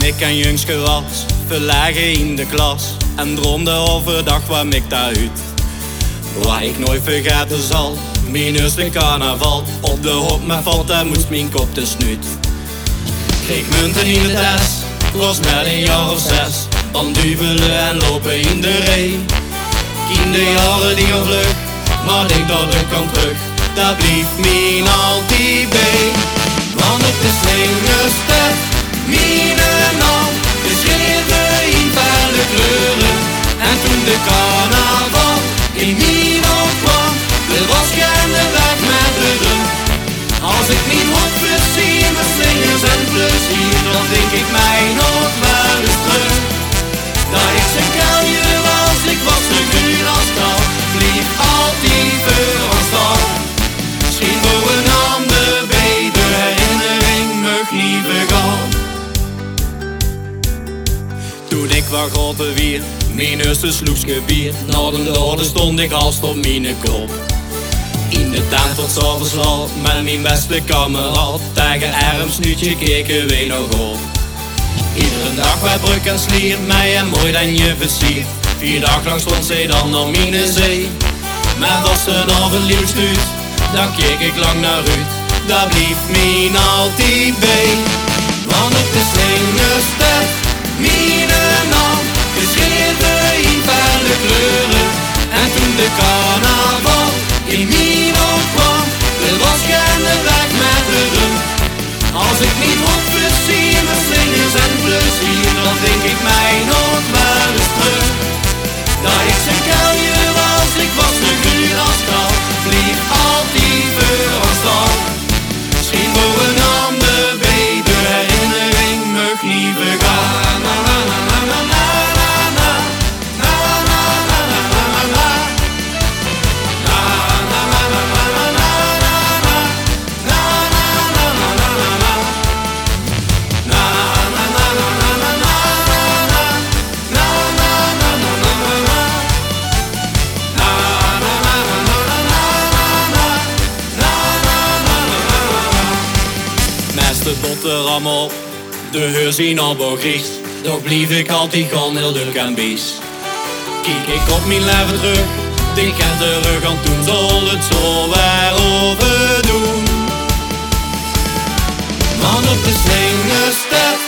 ik een jongske was, verlegen in de klas en droomde overdag waar ik uit. Waar ik nooit vergeten zal, mijn eerste carnaval. Op de hoop met valt en moest mijn kop te snuit. Kreeg munten in de tas, was met een jaar of 6. Dan duvelen en lopen in de ree. Kinderjaren die gaan vlug, maar ik dat ik kan terug. Dat blieft mij altijd bij. Want op de slingerste, mijn naam, geschreven in felle kleuren. En toen de carnaval in mijn opkwam, er was geen weg met de rug. Als ik niet op zie met slingers en plezier, dan denk ik mij nog wel eens terug. Dat ik zijn kuilje was, ik was te groen als kou, blief altijd voor ons stal. Misschien voor een ander bij de herinnering mag niet vergaan. Toen ik wat groter weer, mijn eerste sloesje bier, na de dode stond ik als op mijn kop. In de tuin tot s'avonds laat, met mijn beste kameraad, tegen Ermsnuutje keken wij nog op. Iedere dag bij bruk en slier, mij en mooi dan je versiert. 4 dagen lang stond zij dan aan mijn zee. Maar was ze nog een lief stuurt, dan keek ik lang naar uit. Dat blief mij altijd bij. Want op de slingerste, mijn naam, geschreven in felle kleuren. En toen de carnaval in mijn opkwam, er was geen weg met de rug. Als ik niet op zie met slingers en plezier, dan denk ik mij nog wel eens terug. Dat ik zijn kuilje was, ik was te groen als kou, blief altijd voor ons stal. Misschien voor een ander bij de herinnering mag niet vergaan. Na na na na na na na na na na na na na na. De boterham op, de heur zien al begricht. Toch blief ik altijd gaan heel druk en bies. Kijk ik op mijn leven terug, denk en terug aan toen, zal het zo weer overdoen. Want op de slingerste